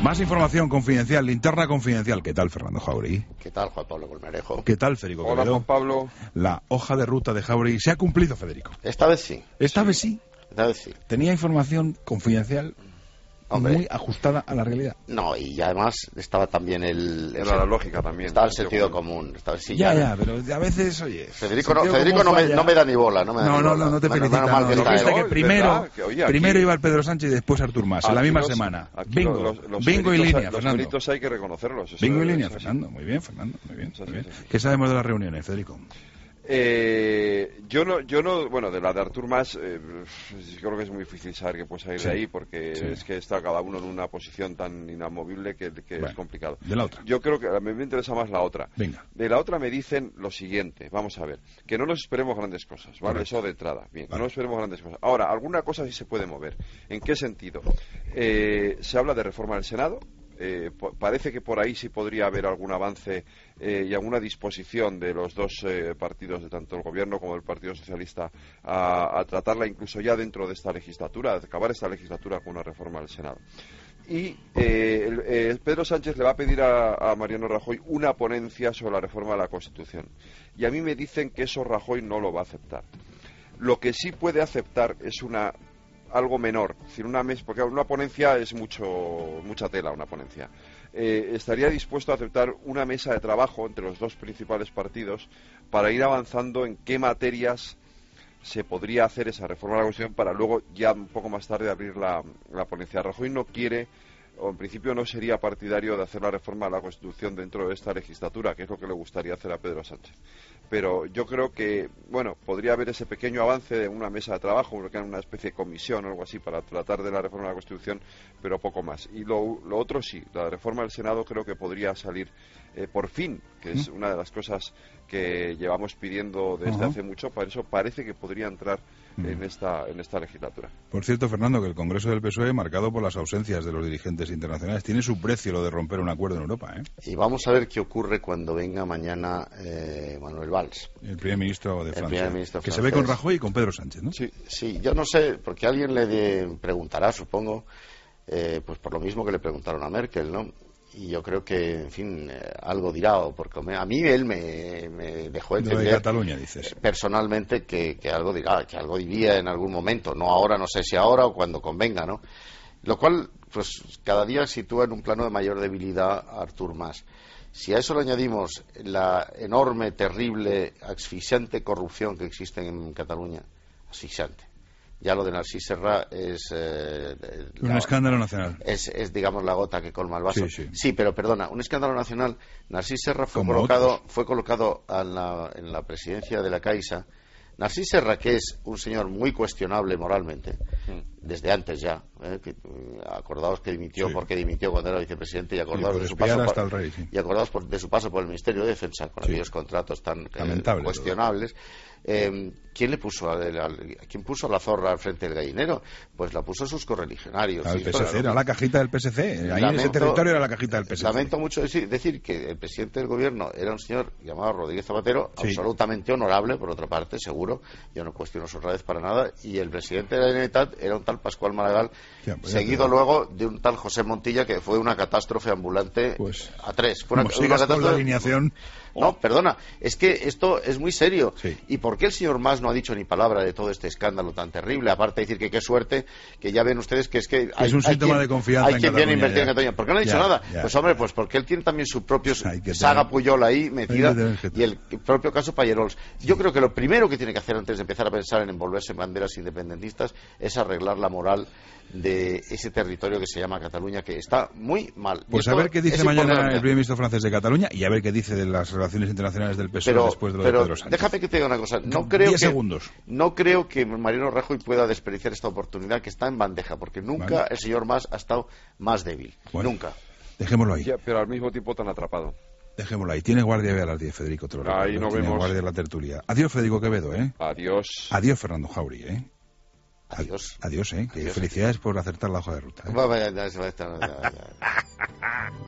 Más información confidencial, linterna confidencial. ¿Qué tal, Fernando Jauregui? ¿Qué tal, Juan Pablo Colmenarejo? ¿Qué tal, Federico Hola, Quevedo? Juan Pablo. La hoja de ruta de Jauregui se ha cumplido, Federico. Esta vez sí. Esta vez sí. Esta vez sí. Tenía información confidencial muy ajustada a la realidad. No, y además estaba también Era la lógica también. Estaba el sentido común. Sí, ya, pero a veces, oye... Federico no me da ni bola. No te felicita. Primero iba el Pedro Sánchez y después Artur Mas, en la misma semana. Bingo y línea, Fernando. Los méritos hay que reconocerlos. Bingo y línea, Fernando. Muy bien, Fernando. Muy bien. ¿Qué sabemos de las reuniones, Federico? Yo no, bueno, de la de Artur Mas, yo creo que es muy difícil saber qué puede salir de ahí, porque es que está cada uno en una posición tan inamovible que es complicado. De la otra. Yo creo que a mí me interesa más la otra. Venga. De la otra me dicen lo siguiente, vamos a ver, que no nos esperemos grandes cosas, ¿vale? Correcto. Eso de entrada, bien, vale. No nos esperemos grandes cosas. Ahora, alguna cosa sí se puede mover. ¿En qué sentido? Se habla de reforma del Senado. Parece que por ahí sí podría haber algún avance y alguna disposición de los dos partidos, de tanto el Gobierno como el Partido Socialista, a tratarla incluso ya dentro de esta legislatura, a acabar esta legislatura con una reforma del Senado. Y Pedro Sánchez le va a pedir a Mariano Rajoy una ponencia sobre la reforma de la Constitución. Y a mí me dicen que eso Rajoy no lo va a aceptar. Lo que sí puede aceptar es algo menor, es decir, porque una ponencia es mucha tela, una ponencia. Estaría dispuesto a aceptar una mesa de trabajo entre los dos principales partidos para ir avanzando en qué materias se podría hacer esa reforma de la Constitución para luego ya un poco más tarde abrir la ponencia. Rajoy no quiere, o en principio no sería partidario de hacer la reforma de la Constitución dentro de esta legislatura, que es lo que le gustaría hacer a Pedro Sánchez. Pero yo creo que, bueno, podría haber ese pequeño avance de una mesa de trabajo, una especie de comisión o algo así para tratar de la reforma de la Constitución, pero poco más. Y lo otro sí, la reforma del Senado creo que podría salir por fin, que es una de las cosas que llevamos pidiendo desde hace mucho, para eso parece que podría entrar en esta legislatura. Por cierto, Fernando, que el Congreso del PSOE, marcado por las ausencias de los dirigentes internacionales, tiene su precio lo de romper un acuerdo en Europa, ¿eh? Y vamos a ver qué ocurre cuando venga mañana Manuel Valls, el primer ministro de Francia, que francés. se ve con Rajoy y con Pedro Sánchez, ¿no? Sí, yo no sé, porque alguien le preguntará, supongo, pues por lo mismo que le preguntaron a Merkel, ¿no? Y yo creo que, en fin, algo dirá, porque a mí él me dejó entender de Cataluña, dices. Personalmente que algo dirá, que algo diría en algún momento, no ahora, no sé si ahora o cuando convenga, ¿no? Lo cual, pues, cada día sitúa en un plano de mayor debilidad a Artur Mas. Si a eso le añadimos la enorme, terrible, asfixiante corrupción que existe en Cataluña, asfixiante. Ya lo de Narcís Serra es... un escándalo nacional. Es, digamos, la gota que colma el vaso. Sí, pero perdona, un escándalo nacional. Narcís Serra fue colocado en la presidencia de la Caixa. Narcís Serra, que es un señor muy cuestionable moralmente, desde antes ya, acordaos que dimitió porque dimitió cuando era vicepresidente, y acordaos de su paso de su paso por el Ministerio de Defensa, con aquellos contratos tan cuestionables. ¿Quién puso a la zorra al frente del gallinero? Pues la puso sus correligionarios. El PSC, era la cajita del PSC. Ahí en ese territorio era la cajita del PSC. Lamento mucho decir que el presidente del gobierno era un señor llamado Rodríguez Zapatero, absolutamente honorable, por otra parte, seguro. Yo no cuestiono su honradez para nada. Y el presidente de la Generalitat era un tal Pascual Maragall, seguido luego de un tal José Montilla, que fue una catástrofe ambulante a tres. Fue una catástrofe. La alineación. No, perdona, es que esto es muy serio. ¿Y por qué el señor Mas no ha dicho ni palabra de todo este escándalo tan terrible? Aparte de decir que qué suerte, que ya ven ustedes que es un síntoma de confianza. Hay quien viene a invertir en Cataluña. ¿Por qué no ha dicho nada? Pues hombre, pues porque él tiene también su propio saga Puyol ahí metida, y el propio caso Pallerols. Yo creo que lo primero que tiene que hacer antes de empezar a pensar en envolverse en banderas independentistas es arreglar la moral de ese territorio que se llama Cataluña, que está muy mal. Pues a ver qué dice mañana el primer ministro francés de Cataluña, y a ver qué dice de las relaciones internacionales del PSOE después de lo de Pedro Sánchez. Déjame que te diga una cosa. No creo que Mariano Rajoy pueda desperdiciar esta oportunidad que está en bandeja, porque nunca el señor Mas ha estado más débil. Nunca. Dejémoslo ahí. Pero al mismo tiempo tan atrapado. Dejémoslo ahí. Tiene guardia a las 10, Federico. Ahí nos vemos. Guardia en la tertulia. Adiós, Federico Quevedo, ¿eh? Adiós. Adiós, Fernando Jauregui, ¿eh? Adiós. Adiós, ¿eh? Felicidades por acertar la hoja de ruta, ¿eh?